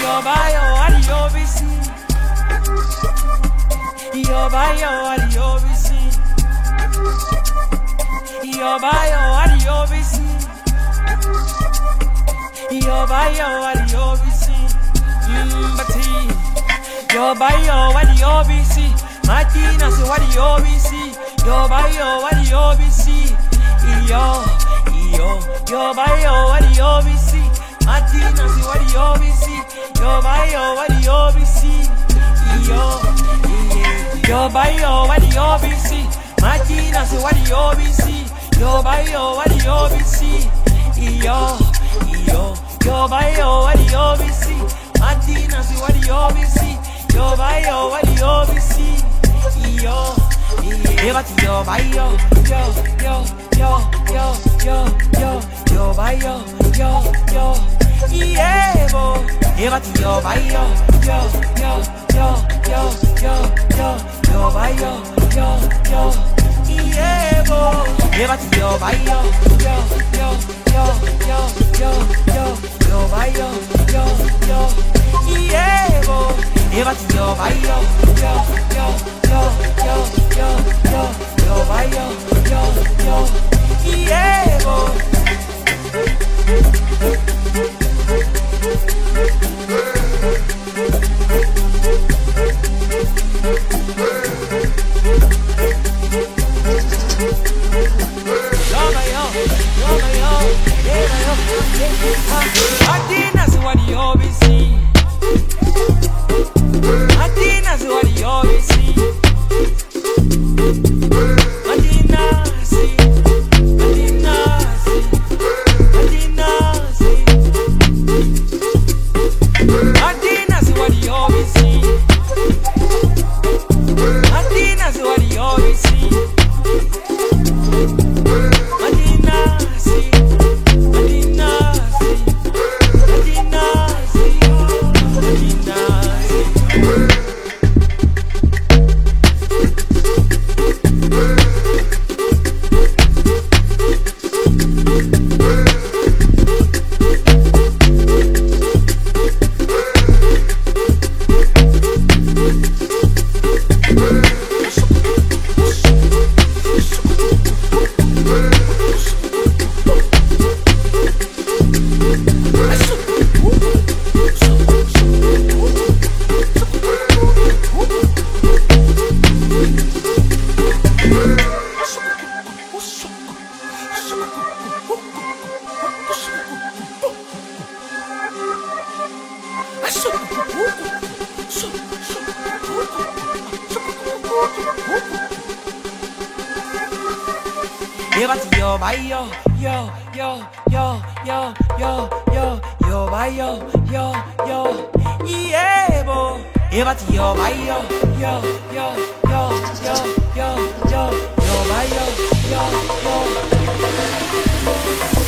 Yo bayo adio bisi. Yo bayo adio bisi. Yo bayo adio bisi. Yo bayo adio bisi. Bati. Yo bayo adio bisi. Martina se adio bisi. Yo bayo adio bisi. Yo bayo adio bisi. Martina se adio bisi. Yo bayo adio bisi. Yo bayo adio bisi. Martina se adio bisi. Yo bayo adio bisi. Yo bayo adio bisi. Martina se adio bisi. Yo bayo adio bisi. Yo bayo yo bayo Evo yo bayo yo bayo Evo yo bayo yo bayo Evo yo bayo yo bayo Evo Martina se adio bisi. Martina se adio bisi. Martina si. Martina si. Martina si. Martina se adio bisi. Martina se adio bisi. Martina si. Yo bayo yo bayo Evo yo bayo yo bayo